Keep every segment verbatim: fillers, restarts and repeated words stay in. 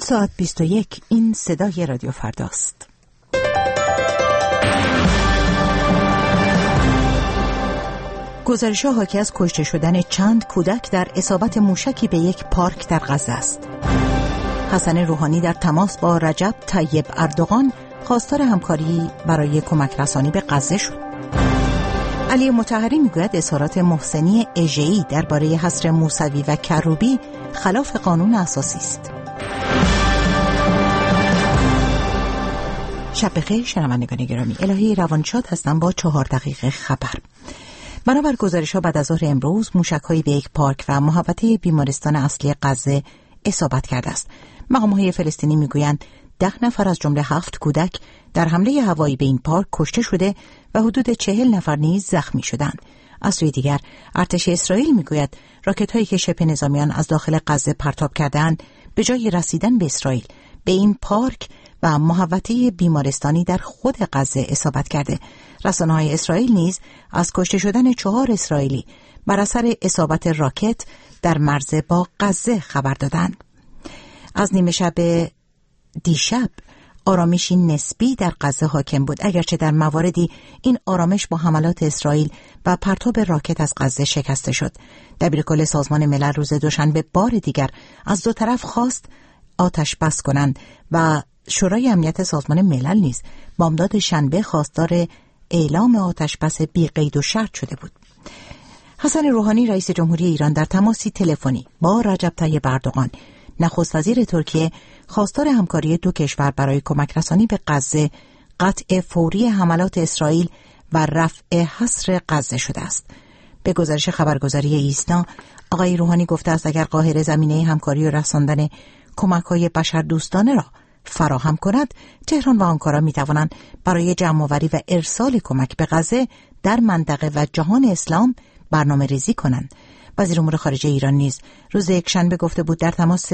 ساعت بیست و یک. این صدای رادیو فرداست. گزارش‌ها حاکی از کشته شدن چند کودک در اصابت موشکی به یک پارک در غزه است. حسن روحانی در تماس با رجب طیب اردوغان خواستار همکاری برای کمک رسانی به غزه شد. علی مطهری میگوید اظهارات محسنی اژه‌ای درباره حصر موسوی و کروبی خلاف قانون اساسی است. شب بخیر شنوندگان گرامی، الهی روانشاد هستم با چهار دقیقه خبر. بنابر گزارش‌ها بعد از ظهر امروز موشک‌هایی به یک پارک و محوطه بیمارستان اصلی غزه اصابت کرده است. مقام‌های فلسطینی میگویند ده نفر از جمله هفت کودک در حمله هوایی به این پارک کشته شده و حدود چهل نفر نیز زخمی شدند. از سوی دیگر ارتش اسرائیل میگوید راکت‌هایی که شبه نظامیان از داخل غزه پرتاب کردند به جای رسیدن به اسرائیل به این پارک و محوطه بیمارستانی در خود غزه اصابت کرده. رسانه‌های اسرائیل نیز از کشته شدن چهار اسرائیلی بر اثر اصابت راکت در مرز با غزه خبر دادند. از نیمه شب دیشب آرامشی نسبی در غزه حاکم بود، اگرچه در مواردی این آرامش با حملات اسرائیل و پرتاب راکت از غزه شکسته شد. دبیرکل سازمان ملل روز دوشنبه بار دیگر از دو طرف خواست آتش بس کنند و شورای امنیت سازمان ملل نیز بامداد شنبه خواستار اعلام آتش بس بی قید و شرط شده بود. حسن روحانی رئیس جمهوری ایران در تماسی تلفنی با رجب طیب اردوغان نخست وزیر ترکیه خواستار همکاری دو کشور برای کمک رسانی به غزه، قطع فوری حملات اسرائیل و رفع حصر غزه شده است. به گزارش خبرگزاری ایسنا، آقای روحانی گفته است اگر قاهره زمینه همکاری و رساندن کمک‌های بشردوستانه را فراهم کند، تهران و آنکارا می توانند برای جمع‌آوری و ارسال کمک به غزه در منطقه و جهان اسلام برنامه ریزی کنند. وزیر امور خارجه ایران نیز روز یکشنبه گفته بود در تماس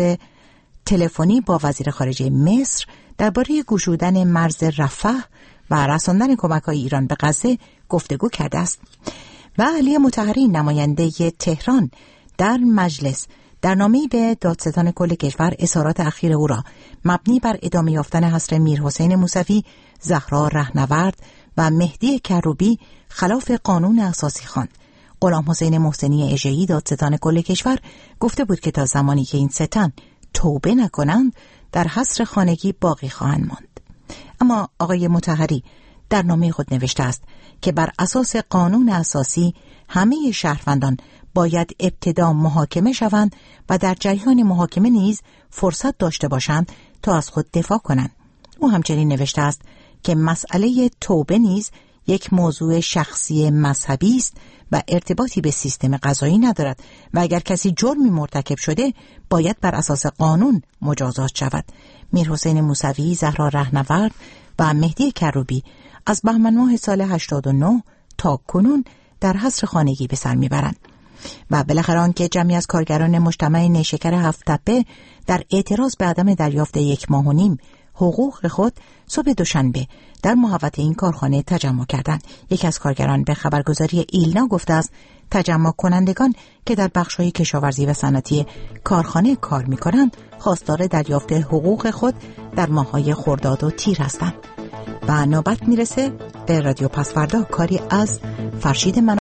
تلفنی با وزیر خارجه مصر درباره گشودن مرز رفح و رساندن کمک‌های ایران به غزه گفتگو کرده است. و علی مطهری نماینده تهران در مجلس در نامه‌ای به دادستان کل کشور اظهارات اخیر او را مبنی بر ادامه یافتن حصر میرحسین موسوی، زهرا رهنورد و مهدی کروبی خلاف قانون اساسی خواند. غلام حسین محسنی اژه‌ای دادستان کل کشور گفته بود که تا زمانی که این سه تن توبه نکنند در حصر خانگی باقی خواهند ماند. اما آقای مطهری در نامه خود نوشته است که بر اساس قانون اساسی همه شهروندان باید ابتدا محاکمه شوند و در جریان محاکمه نیز فرصت داشته باشند تا از خود دفاع کنند. او همچنین نوشته است که مسئله توبه نیز یک موضوع شخصی مذهبی است و ارتباطی به سیستم قضایی ندارد و اگر کسی جرمی مرتکب شده باید بر اساس قانون مجازات شود. میرحسین موسوی، زهرا رهنورد و مهدی کروبی از بهمن ماه سال هشتاد و نه تا کنون در حصر خانگی به سر میبرند. و بالاخره آنکه جمعی از کارگران مجتمع نیشکر هفت تپه در اعتراض به عدم دریافت یک ماه و نیم حقوق خود صبح دوشنبه در محوطه این کارخانه تجمع کردند. یکی از کارگران به خبرگزاری ایلنا گفته است تجمع کنندگان که در بخش‌های کشاورزی و صنعتی کارخانه کار می‌کنند خواستار دریافت حقوق خود در ماه‌های خرداد و تیر هستند. و نوبت میرسه به رادیو پسفردا، کاری از فرشید من